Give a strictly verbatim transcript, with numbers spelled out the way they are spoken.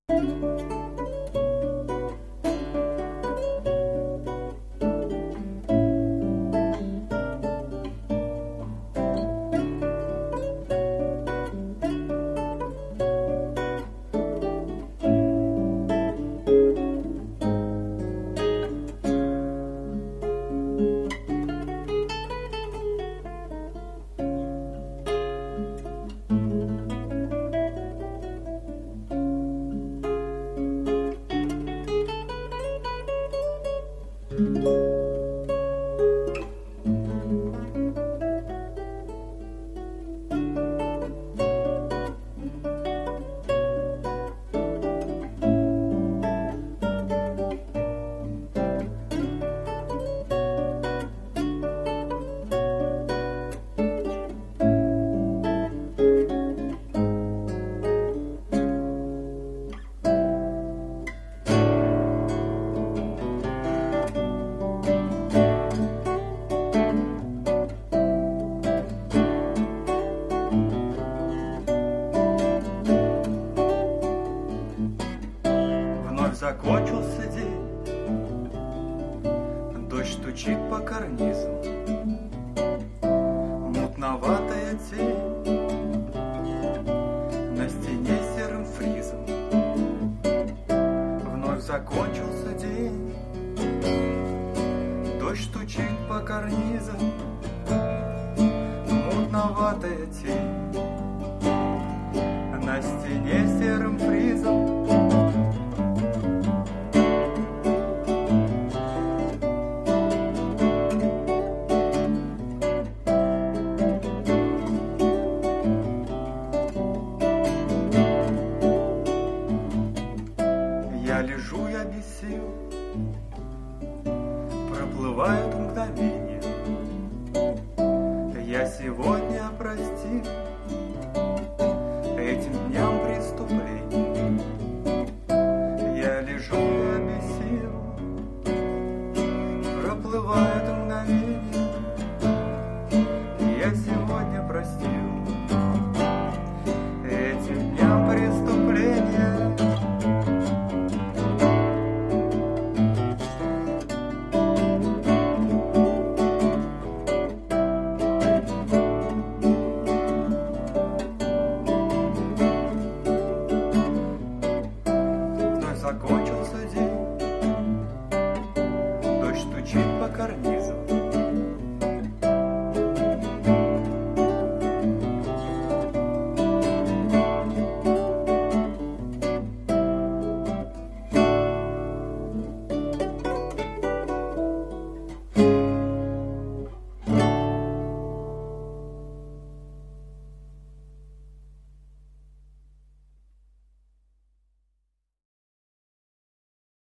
Закончился день, дождь стучит по карнизам, мутноватая тень на стене серым фризом. Вновь закончился день, дождь стучит по карнизам, мутноватая тень на стене серым фризом. Я лежу, я без сил, проплывают мгновения. Я сегодня простил этим дням преступлений. Я лежу, я без сил, проплывают мгновения. Я сегодня простил этим дням преступления. Закончился